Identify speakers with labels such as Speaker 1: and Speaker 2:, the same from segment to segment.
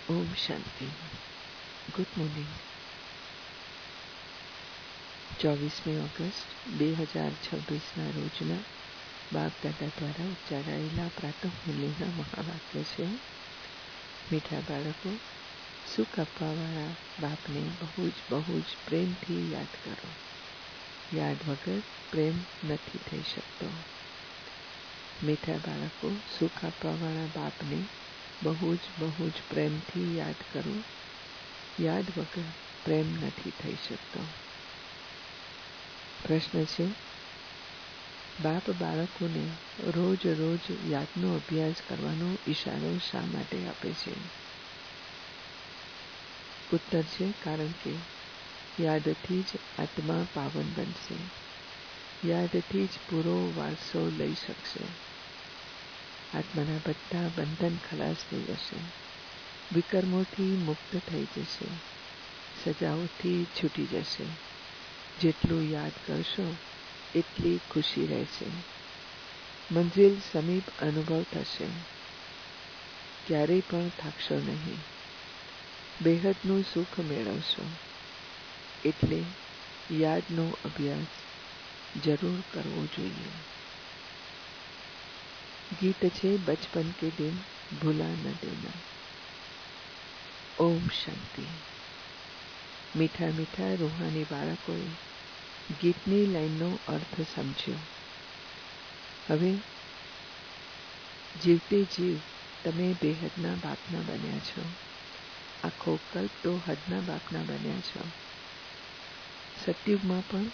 Speaker 1: ઓમ શાંતિ. Good morning. 24મી August 2026ના રોજના બાપ દાદા દ્વારા ઉચ્ચારાયેલા પ્રાતઃ મુરલીના મહાવાક્ય છે. મીઠા બાળકો, સુખ આપવાવાળા બાપને બહુ જ પ્રેમથી યાદ કરો. યાદ વગર પ્રેમ નથી થઈ શકતો. મીઠા બાળકો, સુખ આપવાવાળા બાપને બહુ જ પ્રેમથી યાદ કરો. યાદ વગર પ્રેમ નથી થઈ શકતો. પ્રશ્ન છે, બાપ બાળકોને રોજ યાદનો અભ્યાસ કરવાનો ઈશારો શા માટે આપે છે? ઉત્તર છે, કારણ કે યાદથી જ આત્મા પાવન બનશે. યાદથી જ પૂરો વારસો લઈ શકશે. આત્માના બધા બંધન ખલાસ થઈ જશે. વિકર્મોથી મુક્ત થઈ જશે. સજાઓથી છૂટી જશે. જેટલું યાદ કરશો એટલી ખુશી રહેશે. મંજિલ સમીપ અનુભવ થશે. ક્યારેય પણ થાકશો નહીં. બેહદનું સુખ મેળવશો. એટલે યાદનો અભ્યાસ જરૂર કરવો જોઈએ. ગીત છે, બચપન કે દિન ભૂલા ન દેના. ઓમ શાંતિ. મીઠા મીઠા રૂહાની બાળકોએ ગીતની લાઈનનો અર્થ સમજ્યો. હવે જીવતે જીવ તમે બેહદના બાપના બન્યા છો. આખો કલ્પ તો હદના બાપના બન્યા છો. સતયુગમાં પણ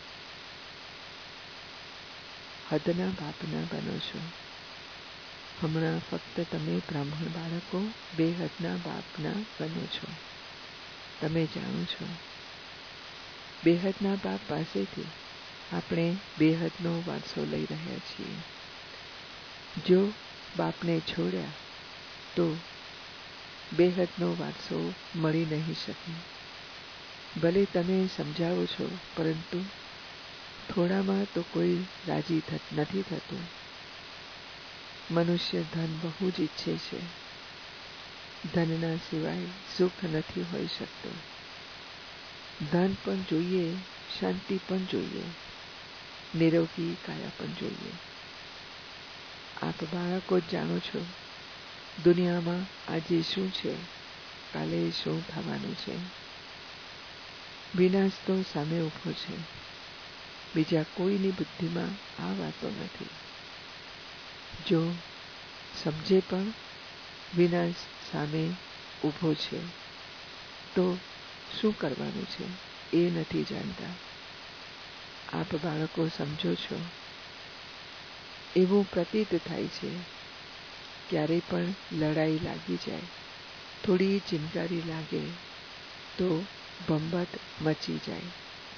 Speaker 1: હદના બાપના બનો છો. હમણાં ફક્ત તમે બ્રાહ્મણ બાળકો બેહદના બાપના બનો છો. તમે જાણો છો, બેહદના બાપ પાસેથી આપણે બેહદનો વારસો લઈ રહ્યા છીએ. જો બાપને છોડ્યા તો બેહદનો વારસો મળી નહીં શકે. ભલે તમે સમજાવો છો, પરંતુ થોડામાં તો કોઈ રાજી નથી થતું. મનુષ્ય ધન બહુ જ ઈચ્છે છે. ધનના સિવાય સુખ નથી હોઈ શકતું. ધન પણ જોઈએ, શાંતિ પણ જોઈએ, નિરોગી કાયા પણ જોઈએ. આપ બાળકો જાણો છો, દુનિયામાં આજે શું છે, કાલે શું થવાનું છે. વિનાશ તો સામે ઊભો છે. બીજા કોઈની બુદ્ધિમાં આ વાતો નથી. જો સમજે પણ વિનાશ સામે ઊભો છે તો શું કરવાનું છે એ નથી જાણતા. આપ બાળકો સમજો છો. એવું પ્રતીત થાય છે, ક્યારે પણ લડાઈ લાગી જાય, થોડી ચિનગારી લાગે તો ભંભટ મચી જાય.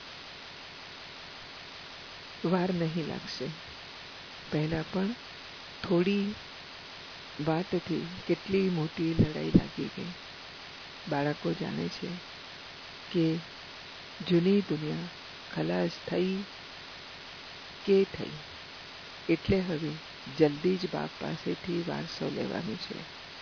Speaker 1: વાર નહીં લાગશે. પહેલા પણ થોડી વાતથી કેટલી મોટી લડાઈ લાગી ગઈ. બાળકો જાણે છે કે જૂની દુનિયા ખલાસ થઈ કે થઈ, એટલે હવે જલ્દી જ બાપ પાસેથી વારસો લેવાનું છે.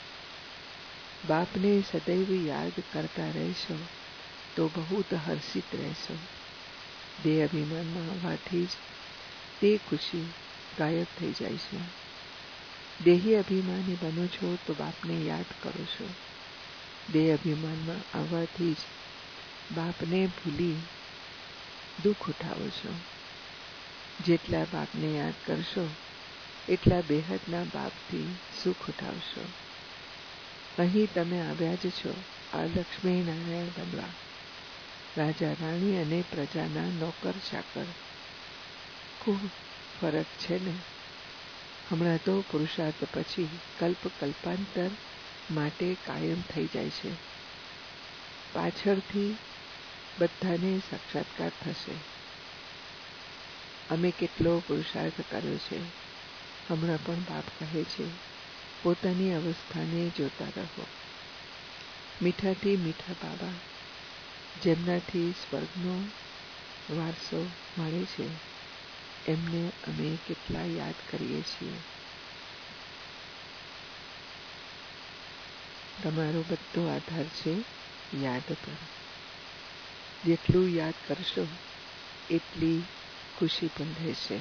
Speaker 1: બાપને સદૈવ યાદ કરતા રહેશો તો બહુ હર્ષિત રહેશો. દેહ અભિમાનમાં આવવાથી જ તે ખુશી ગાયબ થઈ જાય છે. દેહી અભિમાની બનો છો તો બાપને યાદ કરો છો. દેહ અભિમાનમાં આવવાથી જ બાપને ભૂલી દુઃખ ઉઠાવો છો. જેટલા બાપને યાદ કરશો એટલા બેહદના બાપથી સુખ ઉઠાવશો. અહીં તમે આવ્યા જ છો આ લક્ષ્મી નારાયણ બનવા. રાજા રાણી અને પ્રજાના નોકર ચાકર. ખૂબ ફરક છે ને. હમણાં તો પુરુષાર્થ પછી કલ્પાંતર માટે કાયમ થઈ જાય છે. પાછળથી બધાને સાક્ષાત્કાર થશે. અમે કેટલો પુરુષાર્થ કર્યો છે. હમણાં પણ બાપ કહે છે, પોતાની અવસ્થાને જોતા રહો. મીઠાથી મીઠા બાબા, જેમનાથી સ્વર્ગનો વારસો મળે છે, એમને અમે કેટલા યાદ કરીએ છીએ. તમારો બધો આધાર છે યાદ પર. જેટલું યાદ કરશો એટલી ખુશી પણ રહેશે.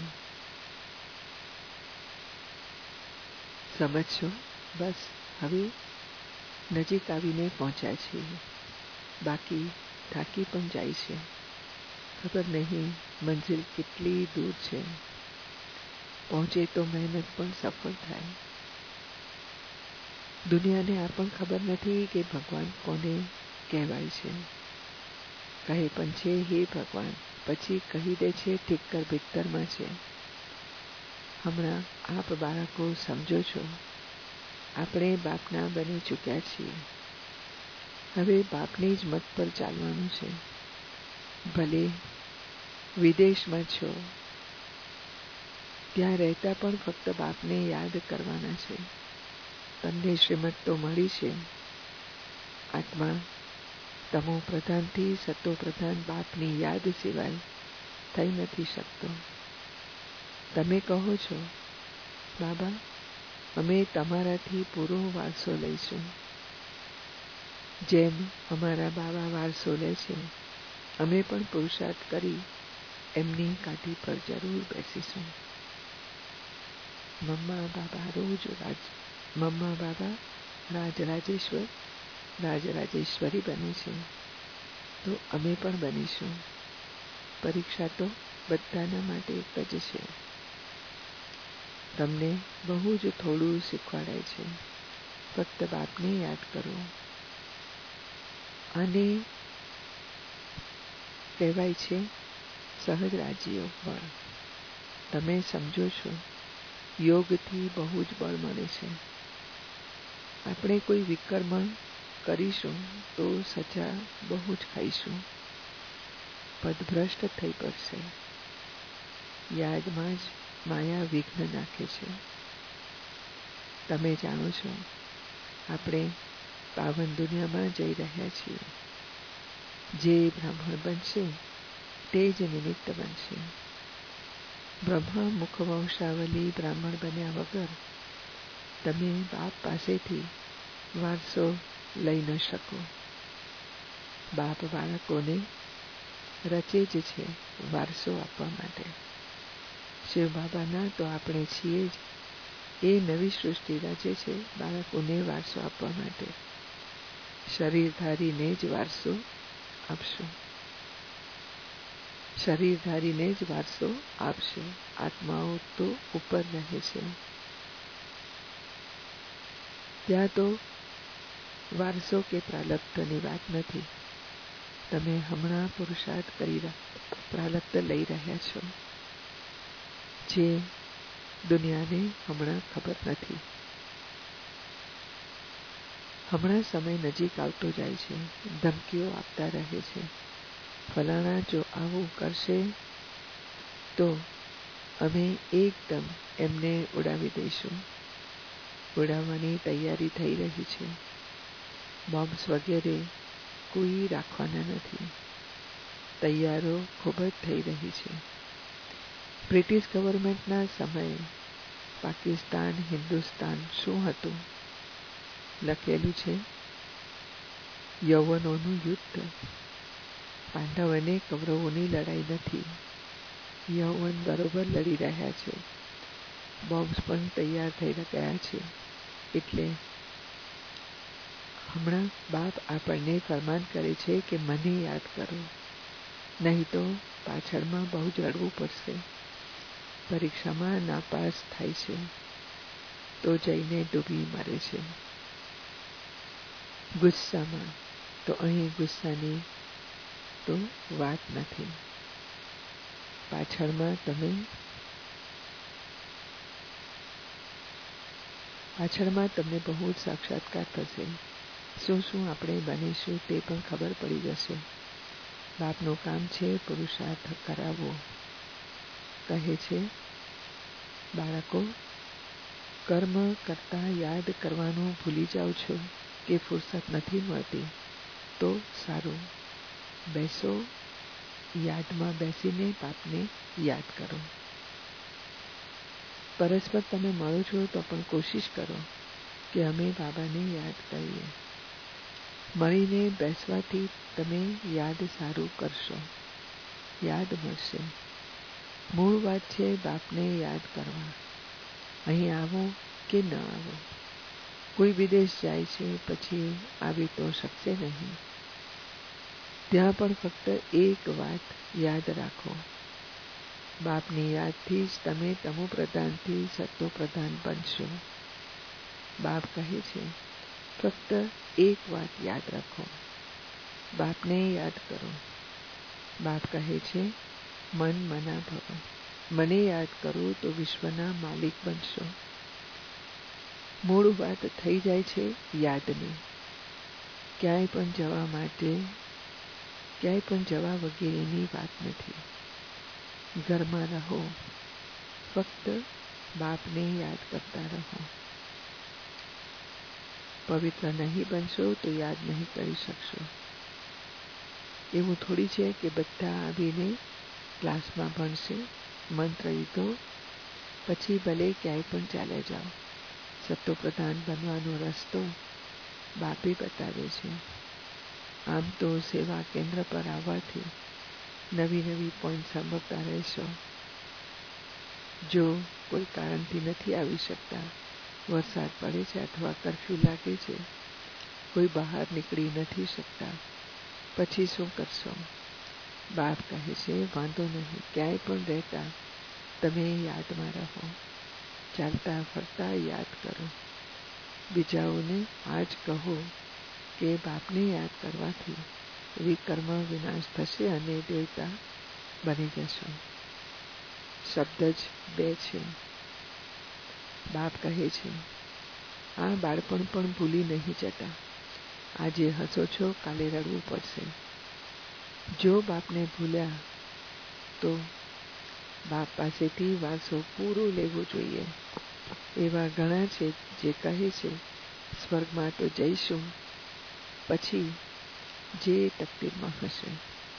Speaker 1: સમજશો? બસ હવે નજીક આવીને પહોંચ્યા છીએ. બાકી થાકી પણ જાય છે. ખબર નહીં મંજિલ કેટલી દૂર છે. પહોંચે તો મહેનત પણ સફળ થાય. દુનિયાને આ પણ ખબર નથી કે ભગવાન કોને કહેવાય છે. કહે પણ છે હે ભગવાન, પછી કહી દે છે ઠીકર ભીતરમાં છે. હમણાં આપ બાળકો સમજો છો, આપણે બાપના બની ચૂક્યા છીએ. હવે બાપની જ મત પર ચાલવાનું છે. ભલે વિદેશમાં છો, ત્યાં રહેતા પણ ફક્ત બાપને યાદ કરવાના છે. તમને શ્રીમત તો મળી છે. આત્મા તમો પ્રધાનથી સતો પ્રધાન બાપની યાદ સિવાય થઈ નથી શકતો. તમે કહો છો, બાબા અમે તમારાથી પૂરો વારસો લઈશું. જેમ અમારા બાબા વારસો લે છે, અમે પણ પુરુષાર્થ કરી એમની કાઠી પર જરૂર બેસીશું. મમ્મા બાબા રાજરાજેશ્વરી બને છે, તો અમે પણ બનીશું. પરીક્ષા તો બધાના માટે એક જ છે. તમને બહુ જ થોડું શીખવાડાય છે. ફક્ત બાપને યાદ કરો. આને કહેવાય છે સહજ રાજયોગ બળ. તમે સમજો છો, યોગથી બહુ જ બળ મળે છે. આપણે કોઈ વિકર્મ કરીશું તો સજા બહુ જ ખાઈશું. પદભ્રષ્ટ થઈ પડશે. યાદમાં જ માયા વિઘ્ન નાખે છે. તમે જાણો છો, આપણે પાવન દુનિયામાં જઈ રહ્યા છીએ. જે બ્રાહ્મણ બનશે તે જ નિમિત્ત બનશે. બ્રહ્મા મુખવંશાવલી બ્રાહ્મણ બન્યા વગર તમે બાપ પાસેથી વારસો લઈ ન શકો. બાપ બાળકોને રચે જ છે વારસો આપવા માટે. શિવ બાબાના તો આપણે છીએ જ. એ નવી સૃષ્ટિ રચે છે બાળકોને વારસો આપવા માટે. શરીરધારીને જ વારસો આપશું. શરીરધારીને જ વારસો આપશે. આત્માઓ તો ઉપર રહે છે. ત્યાં તો વારસો કે પ્રાલબ્ધની વાત નથી. તમે હમણાં પુરુષાર્થ કરી પ્રાલબ્ધ લઈ રહ્યા છો, જે દુનિયાને હમણાં ખબર નથી. હમણાં સમય નજીક આવતો જાય છે. ધમકીઓ આપતા રહે છે. ફલાણા જો આવું કરશે તો અમે એકદમ એમને ઉડાવી દઈશું. ઉડાવવાની તૈયારી થઈ રહી છે. બોમ્બ્સ વગેરે કોઈ રાખવાના નથી. તૈયારો ખૂબ જ થઈ રહી છે. બ્રિટિશ ગવર્મેન્ટના સમયે પાકિસ્તાન હિન્દુસ્તાન શું હતું? લખેલું છે યૌવનોનું યુદ્ધ. પાંડવ અને કૌરવોની લડાઈ નથી. યૌવન બરોબર લડી રહ્યા છે. બોમ્બ્સ પણ તૈયાર થઈ ગયા છે. એટલે હમણાં બાપ આપણને ફરમાન કરે છે કે મને યાદ કરો, નહીં તો પાછળમાં બહુ જ રડવું પડશે. પરીક્ષામાં નાપાસ થાય છે તો જઈને ડૂબી મરે છે. ગુસ્સામાં તો અહીં ગુસ્સાની તો વાત નથી. પાછળમાં તમને બહુ જ સાક્ષાત્કાર થશે. શું શું આપણે બનીશું તે પણ ખબર પડી જશે. બાપનું કામ છે પુરુષાર્થ કરાવવો. કહે છે બાળકો, કર્મ કરતા યાદ કરવાનું ભૂલી જાઓ છો કે ફુરસત નથી મળતી, તો સારું. બેસો, યાદમાં બેસીને બાપને યાદ કરો. પરસ્પર તમે મળો છો તો પણ કોશિશ કરો કે અમે બાબાને યાદ કરીએ. મળીને બેસવાથી તમે યાદ સારું કરશો, યાદ મળશે. મૂળ વાત છે બાપને યાદ કરવા. અહીં આવો કે ન આવો. કોઈ વિદેશ જાય છે પછી આવી તો શકશે નહીં. ત્યાં પણ ફક્ત એક વાત યાદ રાખો, બાપની યાદથી જ તમે તમોપ્રધાનથી સત્વપ્રધાન બનશો. બાપ કહે છે ફક્ત એક વાત યાદ રાખો, બાપને યાદ કરો. બાપ કહે છે મન મના ભવ, મને યાદ કરો તો વિશ્વના માલિક બનશો. મૂળ વાત થઈ જાય છે યાદની. ક્યાંય પણ જવા માટે, ક્યાંય પણ જવા વગેરેની વાત નથી. ઘરમાં રહો, ફક્ત બાપને યાદ કરતા રહો. પવિત્ર નહીં બનશો તો યાદ નહીં કરી શકશો. એવું થોડી છે કે બધા આવીને ક્લાસમાં ભણશે, મંત્ર લીધો પછી ભલે ક્યાંય પણ ચાલે જાઓ. સત્વપ્રધાન બનવાનો રસ્તો બાપે બતાવે છે. આમ તો સેવા કેન્દ્ર પર આવવાથી નવી નવી પોઈન્ટ સાંભળતા રહેશો. જો કોઈ કારણથી નથી આવી શકતા, વરસાદ પડે છે અથવા કર્ફ્યુ લાગે છે, કોઈ બહાર નીકળી નથી શકતા, પછી શું કરશો? બાપ કહે છે વાંધો નહીં, ક્યાંય પણ રહેતા તમે યાદમાં રહો. ચાલતા ફરતા યાદ કરો. બીજાઓને આ જ કહો કે બાપને યાદ કરવાથી વિકર્મ વિનાશ થશે અને દેવતા બની જશો. શબ્દ જ બે છે. બાપ કહે છે આ બાળપણ પણ ભૂલી નહીં જતા. આજે હસો છો, કાલે રડવું પડશે. જો બાપને ભૂલ્યા તો બાપ પાસેથી વારસો પૂરો લેવો જોઈએ. એવા ઘણા છે જે કહે છે સ્વર્ગમાં તો જઈશું, પછી જે તકદીરમાં હશે.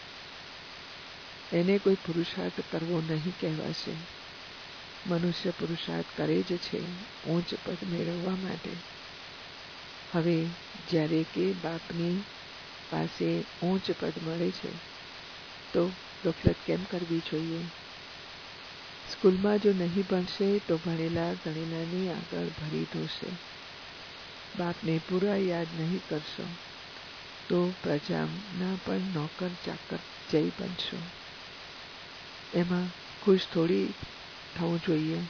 Speaker 1: એને કોઈ પુરુષાર્થ કરવો નહીં કહેવાશે. મનુષ્ય પુરુષાર્થ કરે જ છે ઊંચ પદ મેળવવા માટે. હવે જ્યારે કે બાપની પાસે ઊંચ પદ મળે છે તો ગફલત કેમ કરવી જોઈએ? સ્કૂલમાં જો નહીં ભણશે તો ભણેલા ગણેલાની આગળ ભરી ધોશે. બાપને પૂરા યાદ નહીં કરશો તો પ્રજાના પણ નોકર ચાકર જય બનશો. એમાં ખુશ થોડી થવું જોઈએ.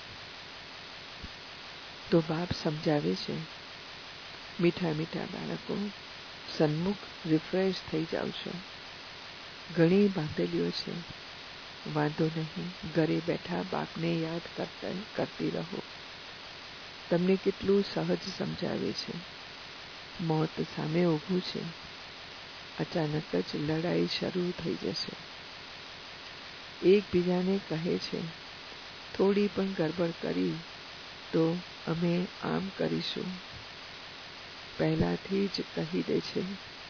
Speaker 1: તો બાપ સમજાવે છે મીઠા મીઠા બાળકો, સન્મુખ રિફ્રેશ થઈ જાવ છો. ઘણી બાંધેલીઓ છે, વાંધો નહીં, ઘરે બેઠા બાપને યાદ કરતી રહો. તમને કેટલું સહજ સમજાવે છે. મોત સામે ઊભું છે, અચાનક જ લડાઈ શરૂ થઈ જશે. એકબીજાને કહે છે થોડી પણ ગડબડ કરી તો અમે આમ કરીશું. પહેલાથી જ કહી દે છે.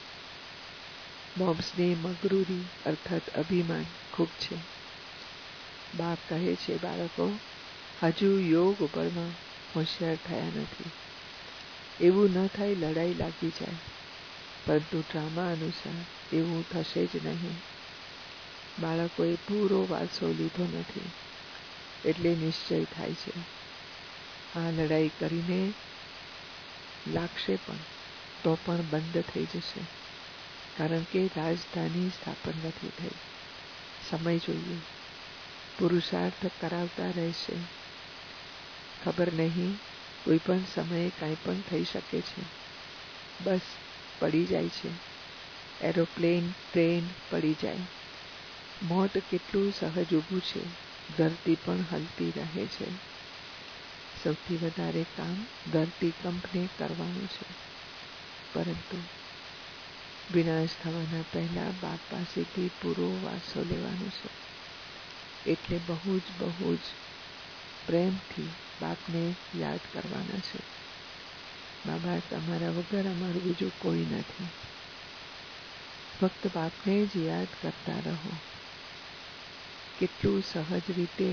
Speaker 1: મોમ્સની મગરૂરી અર્થાત અભિમાન ખૂબ છે. બાપ કહે છે બાળકો હજુ યોગ ઉપરમાં હોશિયાર થયા નથી. એવું ન થાય લડાઈ લાગી જાય, પરંતુ ડ્રામા અનુસાર એવું થશે જ નહીં. બાળકોએ પૂરો વારસો લીધો નથી એટલે નિશ્ચય થાય છે આ લડાઈ કરીને લાગશે પણ તો પણ બંધ થઈ જશે, કારણ કે રાજધાની સ્થાપન નથી થઈ. સમય જોઈએ. પુરુષાર્થ કરાવતા રહેશે. ખબર નહીં કોઈ પણ સમયે કાંઈ પણ થઈ શકે છે. બસ પડી જાય છે. એરોપ્લેન, ટ્રેન પડી જાય. મોત કેટલું સહજ ઊભું છે. ધરતી પણ હલતી રહે છે. સૌથી વધારે કામ ધરતીકંપને કરવાનું છે, પરંતુ વિનાશ થવાના પહેલા બાપ પાસેથી પૂરો વારસો લેવાનો છે. એટલે બહુ જ પ્રેમથી બાપને યાદ કરવાના છે. બાબા તમારા વગર અમારું બીજું કોઈ નથી. ફક્ત બાપને જ યાદ કરતા રહો. કેટલું સહજ રીતે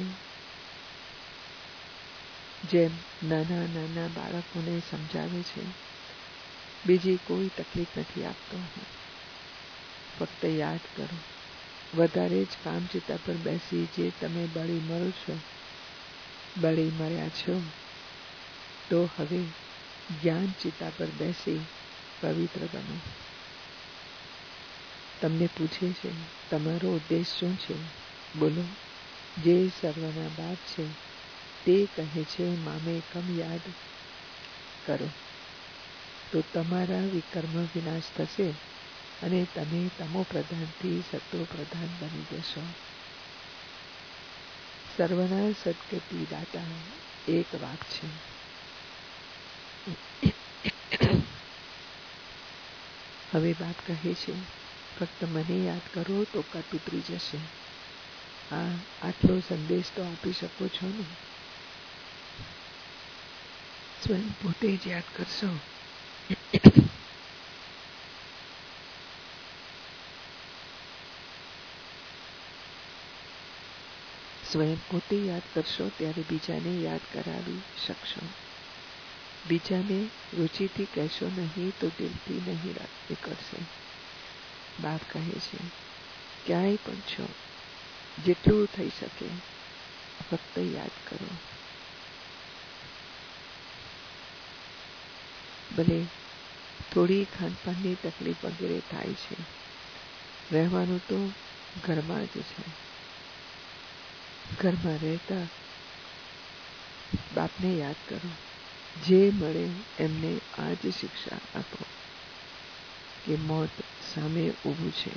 Speaker 1: જેમ નાના નાના બાળકોને સમજાવે છે બીજી કોઈ તકલીફ નથી આપતો હું. ફક્ત યાદ કરો, વધારે જ કામચિતા પર બેસી જે તમે બળી મરો છો, બળી મર્યા છો, તો હવે જ્ઞાન ચિતા પર બેસી પવિત્ર બનો. તમને પૂછે છે તમારો ઉદ્દેશ શું છે? બોલો. જે સર્વના બાપ છે તે કહે છે મામેકમ યાદ કરો, તો તમારા વિકર્મ વિનાશ થશે અને તમે તમો પ્રધાનથી સત્વ પ્રધાન બની જશો. સર્વના સદગતિ દાતા એક વાત છે. હવે બાપ કહે છે ફક્ત મને યાદ કરો તો કટ ઉતરી જશે. આટલો સંદેશ તો આપી શકો છો ને. સ્વયં પોતે જ યાદ કરશો. સ્વયં પોતે યાદ કરશો ત્યારે બીજાને યાદ કરાવી શકશો. બીજાને રુચિથી કહેશો નહીં તો દિલથી નહીં નીકળશે. બાપ કહે છે ક્યાંય પણ છો, જેટલું થઈ શકે ફક્ત યાદ કરો. ભલે થોડી ખાનપાનની તકલીફ વગેરે થાય છે, રહેવાનું તો ઘરમાં જ છે. ઘરમાં રહેતા બાપને યાદ કરો. જે મળે એમને આ જ શિક્ષા આપો કે મોત સામે ઊભું છે.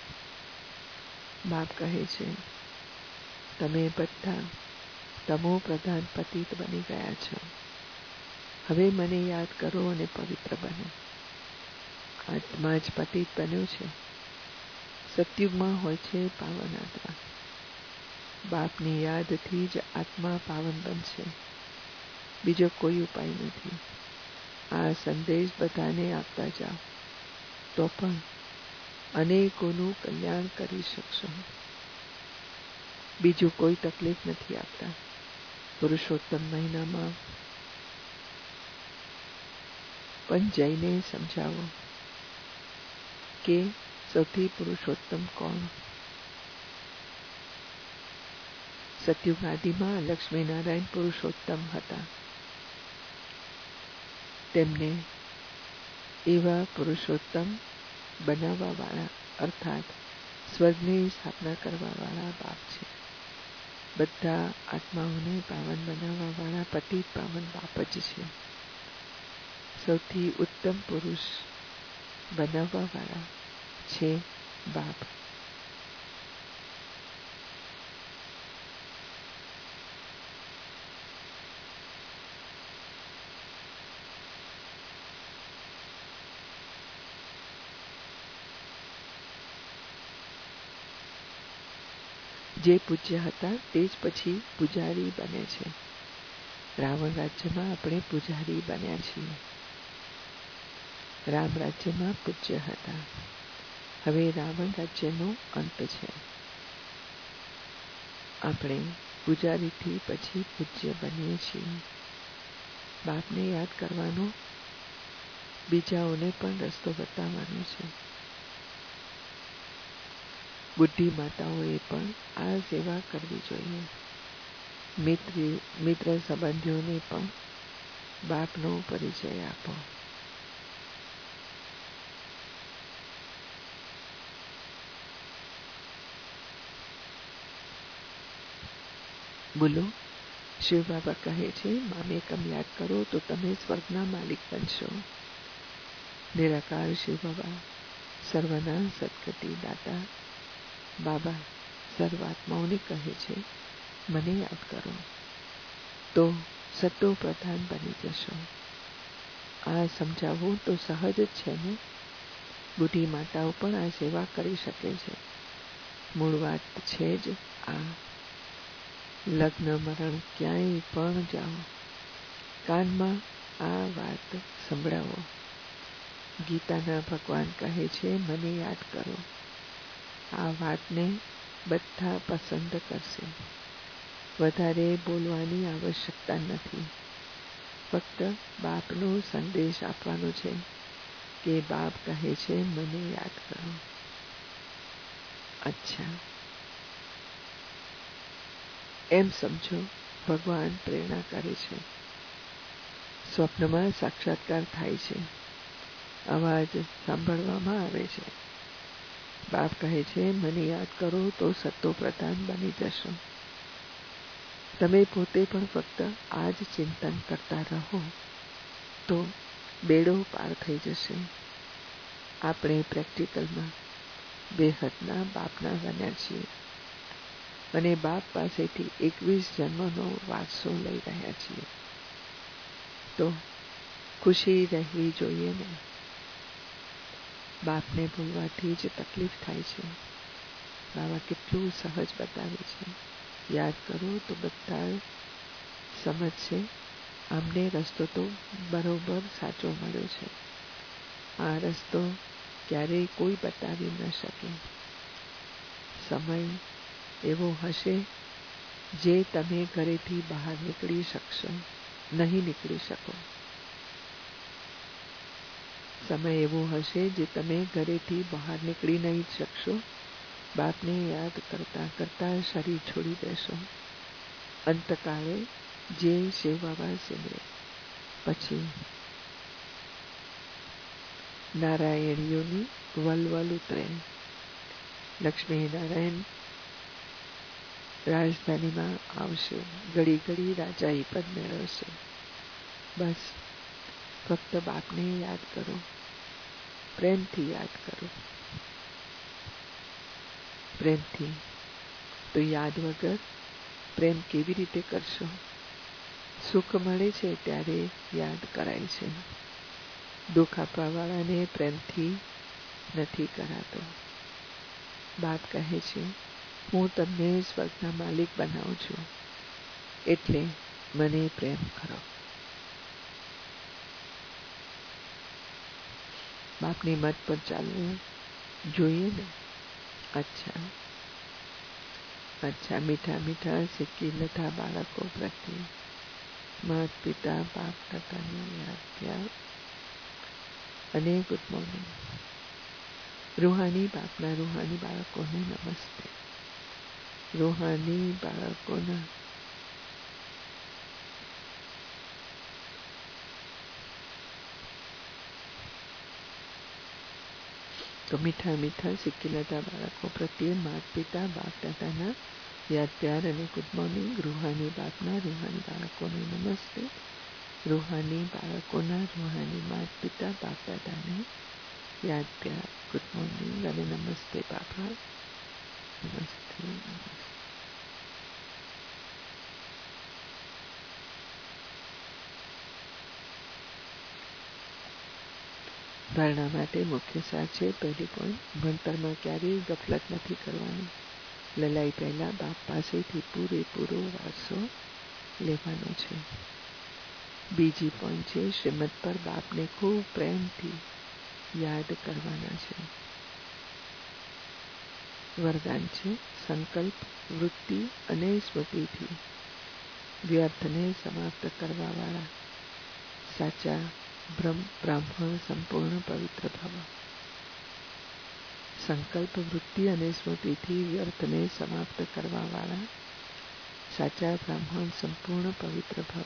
Speaker 1: બાપ કહે છે તમે બધા તમો પ્રધાન પતિત બની ગયા છો. હવે મને યાદ કરો અને પવિત્ર બનો. આત્મા જ પતિત બન્યો છે. સતયુગમાં હોય છે પાવન આત્મા. બાપની યાદથી જ આત્મા પાવન બનશે. બીજો કોઈ ઉપાય નથી. આ સંદેશ બધાને આપતા જાઓ તો પણ અનેકોનું કલ્યાણ કરી શકશો. બીજું કોઈ તકલીફ નથી આપતા. પુરુષોત્તમ મહિનામાં પણ જઈને સમજાવો કે સૌથી પુરુષોત્તમ કોણ. સતયુગ આદિમાં લક્ષ્મીનારાયણ પુરુષોત્તમ હતા. તેમને એવા પુરુષોત્તમ બનાવવા વાળા અર્થાત સ્વર્ગની સ્થાપના કરવા વાળા બાપ છે. બધા આત્માઓને પાવન બનાવવા વાળા પતિત પાવન બાપ જ છે. સૌથી ઉત્તમ પુરુષ બનાવવા વાળા છે બાપ. જે પૂજ્ય હતા તે જ પછી પૂજારી બને છે. રાવણ રાજ્યમાં આપણે પૂજારી બન્યા છીએ. રામ રાજ્યમાં પૂજ્ય હતા. હવે રાવણ રાજ્યનો અંત છે. આપણે પૂજારીથી પછી પૂજ્ય બનીએ છીએ. બાપને યાદ કરવાનો, બીજાઓને પણ રસ્તો બતાવવાનો છે. બુદ્ધિ માતાઓએ પણ આ સેવા કરવી જોઈએ. મિત્ર સંબંધીઓને પણ બાપનો પરિચય આપો. બોલો. શિવ બાબા કહે છે મામેકમ યાદ કરો તો તમે સ્વર્ગના માલિક બનશો. નિરાકાર શિવ બાબા સર્વના સદગતિ દાતા બાબા સર્વાત્માઓને કહે છે મને યાદ કરો તો સતો પ્રધાન બની જશો. આ સમજાવવું તો સહજ જ છે ને. બુઢી માતાઓ પણ આ સેવા કરી શકે છે. મૂળ વાત છે જ આ. લગ્ન મરણ ક્યાંય પણ જાઓ, કાનમાં આ વાત સંભળાવો. ગીતાના ભગવાન કહે છે મને યાદ કરો. આ વાતને બધા પસંદ કરશે. વધારે બોલવાની આવશ્યકતા નથી. ફક્ત બાપનો સંદેશ આપવાનો છે. કે બાપ કહે છે મને યાદ કરો. અચ્છા, એમ સમજો ભગવાન પ્રેરણા કરે છે. સ્વપ્નમાં સાક્ષાત્કાર થાય છે, અવાજ સાંભળવામાં આવે છે. બાપ કહે છે મને યાદ કરો તો સત્તો પ્રધાન બની જશો. તમે પોતે પણ ફક્ત આ જ ચિંતન કરતા રહો તો બેડો પાર થઈ જશે. આપણે પ્રેક્ટિકલમાં બેહદના બાપના બન્યા છીએ અને બાપ પાસેથી 21 જન્મનો વારસો લઈ રહ્યા છીએ. તો ખુશી રહેવી જોઈએ ને. બાપને ભૂલવાથી જ તકલીફ થાય છે. બાબા કેટલું સહજ બતાવે છે. યાદ કરો તો બધા સમજશે. અમને રસ્તો તો બરોબર સાચો મળ્યો છે. આ રસ્તો ક્યારેય કોઈ બતાવી ન શકે. સમય એવો હશે જે તમે ઘરેથી બહાર નીકળી શકશો નહીં નીકળી શકો. સમય એવો હશે જે તમે ઘરેથી બહાર નીકળી નહીં શકશો. બાપને યાદ કરતા કરતા શરીર છોડી દેશો. અંતકાળે જે શિવ બાબા સિમરે પછી નારાયણીઓની વલવલ ઉતરે. લક્ષ્મી નારાયણ રાજધાનીમાં આવશે. ઘડી ઘડી રાજાઈ પદ મેળવશે. બસ ફક્ત બાપને યાદ કરો, પ્રેમથી યાદ કરો. પ્રેમથી. તો યાદ વગર પ્રેમ કેવી રીતે કરશો? સુખ મળે છે ત્યારે યાદ કરાય છે. દુઃખ આપવાવાળાને પ્રેમથી નથી કરાતો. બાપ કહે છે હું તમને સ્વર્ગના માલિક બનાવું છું, એટલે મને પ્રેમ કરો. બાપની મત પર ચાલવું જોઈએ ને. અચ્છા, મીઠા મીઠા સિક્કી લતા બાળકો પ્રત્યે માતા પિતા બાપ દાદાને યાદ પ્યાર અને ગુડ મોર્નિંગ. રૂહાની બાપના રૂહાની બાળકોને નમસ્તે. રૂહાની બાળકોના તો મીઠા મીઠા સિક્કીલતા બાળકો પ્રત્યે માતા પિતા બાપ દાદાના યાદ પ્યાર અને ગુડ મોર્નિંગ. રૂહાની બાપના રૂહાની બાળકોને નમસ્તે. રૂહાની બાળકોના રૂહાની માતા પિતા બાપ દાદાને યાદ પ્યાર ગુડ મોર્નિંગ અને નમસ્તે બાપા. નમસ્તે. ધારણા માટે મુખ્ય સાર છે. પહેલી પોઈન્ટ, ભણતરમાં ક્યારેય ગફલત નથી કરવાની. લલાઈ પહેલા બાપ પાસેથી પૂરેપૂરો વારસો લેવાનો છે. બીજી પોઈન્ટ છે, શ્રીમત પર બાપને ખૂબ પ્રેમથી યાદ કરવાના છે. વરદાન છે, સંકલ્પ, વૃત્તિ અને સ્મૃતિથી વ્યર્થને સમાપ્ત કરવાવાળા સાચા બ્રાહ્મણ સંપૂર્ણ પવિત્ર ભવ. સંકલ્પ, વૃત્તિ અને સ્મૃતિથી વ્યર્થને સમાપ્ત કરવાવાળા સાચા બ્રાહ્મણ સંપૂર્ણ પવિત્ર ભવ.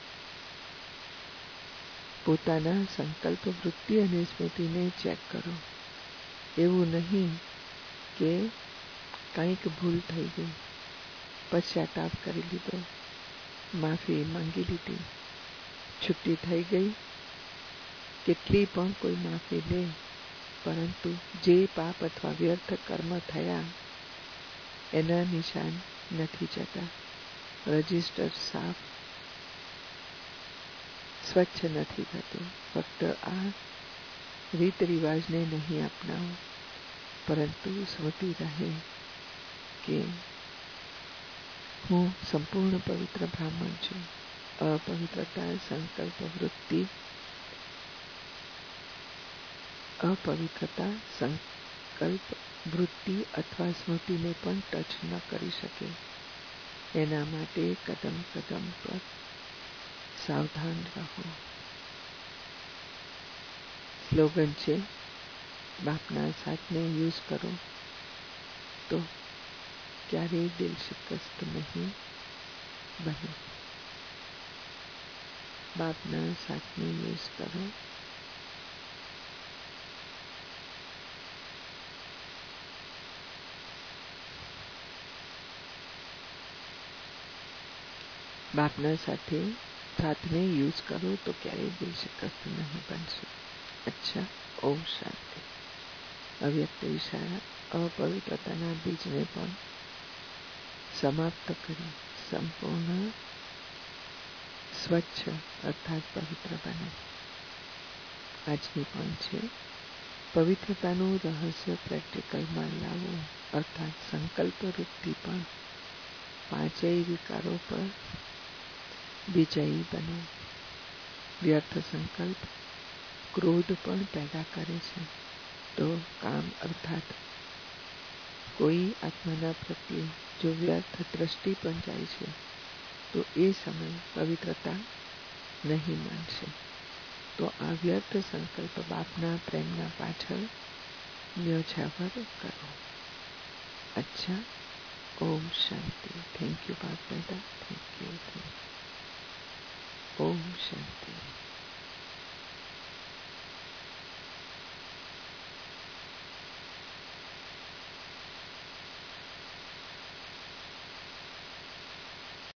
Speaker 1: પોતાના સંકલ્પ, વૃત્તિ અને સ્મૃતિને ચેક કરો. એવું નહીં કે કંઈક ભૂલ થઈ ગઈ, પશ્ચાતાપ કરી લીધો, માફી માંગી લીધી, છુટ્ટી થઈ ગઈ. કેટલી પણ કોઈ માફી લે, પરંતુ જે પાપ અથવા વ્યર્થ કર્મ થયા એના નિશાન નથી જતા. રજિસ્ટર સાફ સ્વચ્છ નથી થતું. ફક્ત આ રીત રિવાજને નહીં અપનાવો, પરંતુ સ્મૃતિ રહે કે હું સંપૂર્ણ પવિત્ર બ્રાહ્મણ છું. અપવિત્રતા, સંકલ્પ, વૃત્તિ, અપવિત્રતા, સંકલ્પ, વૃત્તિ અથવા સ્મૃતિને પણ ટચ ન કરી શકે. એના માટે કદમ કદમ પર સાવધાન રહો. સ્લોગન છે, બાપના સાથને યુઝ કરો તો ક્યારેય દિલ શિકસ્ત નહીં બને. બાપના સાથને યુઝ કરો બાપના સાથને યુઝ કરો તો ક્યારેય દિલ શિકસ્ત નહીં બનશે. અચ્છા, ઓમ શાંતિ. અવ્યક્ત ઈશારા અપવિત્રતાના બીજને પણ સમાપ્ત કરી સંપૂર્ણ સ્વચ્છ અર્થાત પવિત્ર બને. આજની પણ છે, પવિત્રતાનું રહસ્ય પ્રેક્ટિકલમાં લાવવું અર્થાત સંકલ્પ રૂપથી પણ પાંચેય વિકારો પર વિજયી બનો. વ્યર્થ સંકલ્પ ક્રોધ પણ પેદા કરે છે. તો કામ અર્થાત કોઈ આત્માના પ્રત્યે જો વ્યર્થ દ્રષ્ટિ પણ જાય છે તો એ સમય પવિત્રતા નહીં માનશે. તો આ વ્યર્થ સંકલ્પ બાપના પ્રેમના પાછળ ન્યોછાવર કરો. અચ્છા, ઓમ શાંતિ. થેન્ક યુ બાપ દાદા. Thank you. ઓમ શાંતિ.